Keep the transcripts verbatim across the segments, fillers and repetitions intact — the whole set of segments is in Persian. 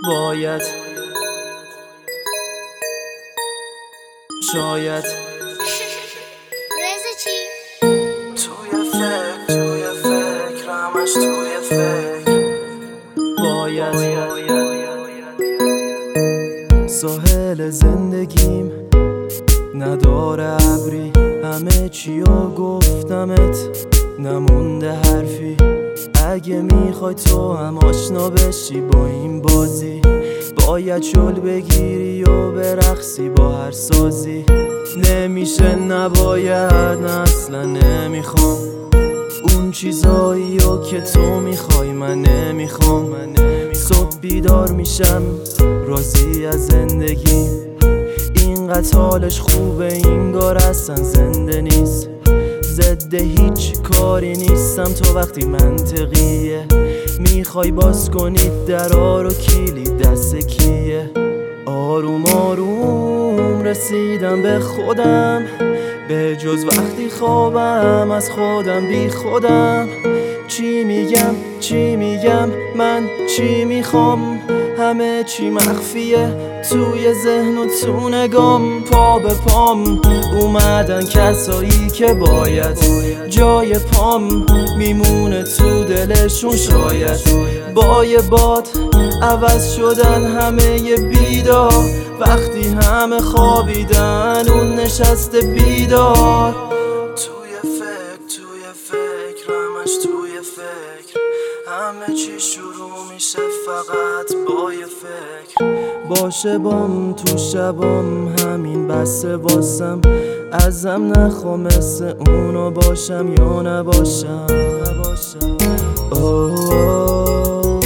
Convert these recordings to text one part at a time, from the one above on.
باید شاید رزا چی؟ توی فکر توی فکر همش توی فکر باید ساحل زندگیم نداره ابری، همه چیو گفتمت نمونده حرفی. اگه میخوای تو هم آشنا بشی با این بازی، باید شل بگیری و برقصی با هر سازی. نمیشه نباید نه اصلا نمیخوام اون چیزایی رو که تو میخوای، من نمیخوام. صبح بیدار میشم راضی از زندگی، اینقدر حالش خوبه اینگار اصلا زنده نیست. ضد هیچ کاری نیستم تو وقتی منطقیه، میخوای باز کنید درا رو کلید دست کیه. آروم آروم رسیدم به خودم، به جز وقتی خوابم از خودم بی خودم. چی میگم چی میگم من چی میخوام، همه چی مخفیه توی ذهن و تو نگام. پا به پام اومدن کسایی که باید جای پام میمونه تو دلشون شاید. با یه باد عوض شدن همه بیدار، وقتی همه خوابیدن اون نشسته بیدار. توی فکر توی فکر همش توی فکر، همه چی شروع میشه فقط با یه فکر. باشه بام تو شبام همین بسه واسم، ازم نخوا مثل اونو باشم یا نباشم. اوه اوه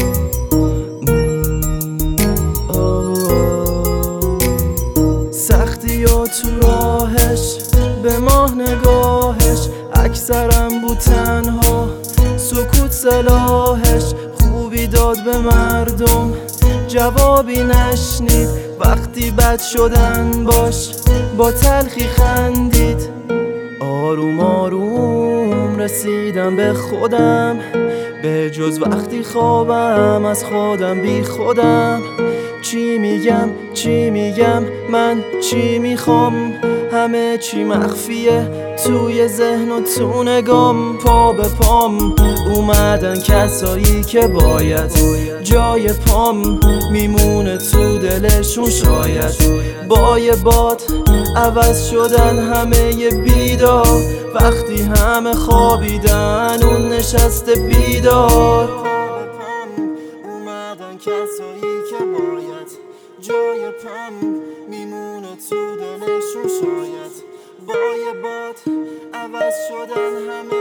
سختی ها تو راهش به ماه نگاهش، اکثرم بود تنها سکوت سلاحش. خوبی داد به مردم جوابی نشنید، وقتی بد شدن باش با تلخی خندید. آروم آروم رسیدم به خودم، به جز وقتی خوابم از خودم بی خودم. چی میگم چی میگم من چی میخوام، همه چی مخفیه توی ذهن و تو نگام. پا به پام اومدن کسایی که باید جای پام میمونه تو دلشون شاید. با یه باد عوض شدن همه بیدار، وقتی همه خوابیدن اون نشسته بیدار. اومدن کسایی که باید جای پام میمونه تو دلشون شاید. با یه باد عوض شدن همه